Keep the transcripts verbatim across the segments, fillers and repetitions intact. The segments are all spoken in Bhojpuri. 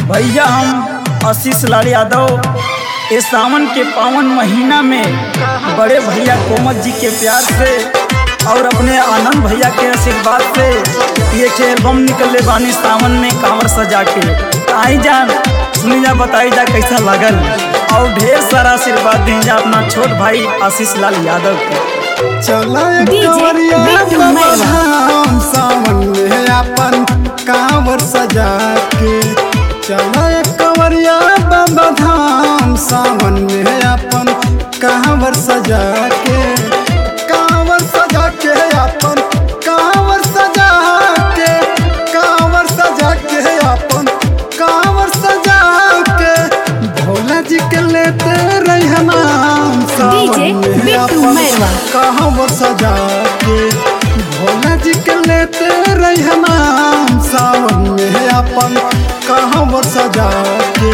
भैया हम आशीष लाल यादव इस सावन के पावन महीना में बड़े भैया कोमल जी के प्यार से और अपने आनंद भैया के आशीर्वाद से ये एल्बम निकले बानी सावन में कांवर सजा के। आई जान सुनी जा, बताई जा कैसा लगल और ढेर सारा आशीर्वाद दी जा अपना छोट भाई आशीष लाल यादव के। चला सावन में अपन कांवर सजा के, चला कंवरिया बाबा धाम सावन में अपन कांवर सजा के, कांवर सजा के अपन कांवर सजा के, कांवर सजा के अपन कांवर सजा के, भोला जी के लेते रही नाम सावन में अपन कांवर सजा के, भोला जी के लेते रही नाम सावन में अपन कांवर सजा के।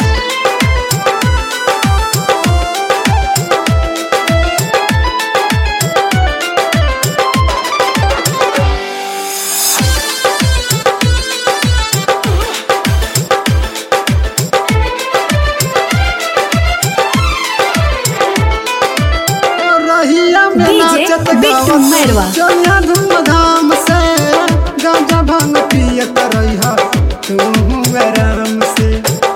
चलिया धूमधाम से गांजा भांग पियत रहिहा तू आराम से,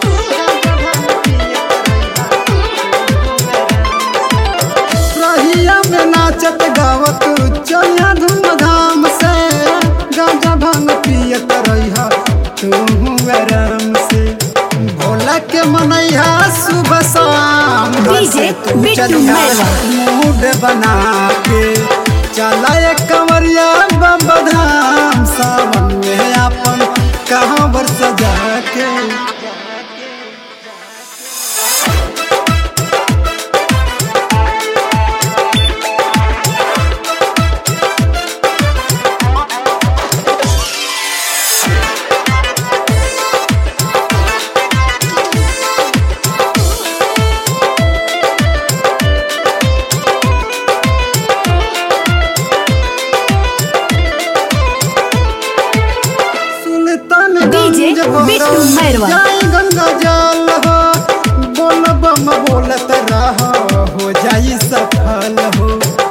रहिया में नाचत गावत चलिया धूमधाम से गांजा भांग पियत रहिहा तू आराम से, भोला के मनैया सुबह शाम मूड बना के, चला कंवरिया बाबा धाम सावन में अपन कांवर सजा के। जाई गंगा जल हो, बोल बम बोलत रहा हो जाई सफल हो,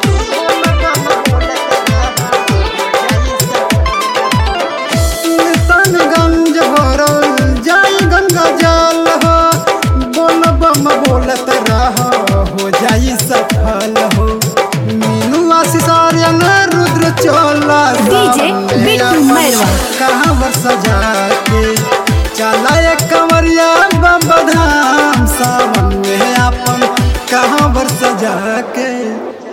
सुल्तानगंज भरल जाई गंगा जल हो, बोल बम बोलत रहा हो जाई सफल हो, मीनू आशीष आर्यन रुद्र चोला कांवर सजा के, चला कंवरिया बाबा धाम सावन में अपन कांवर सजा के।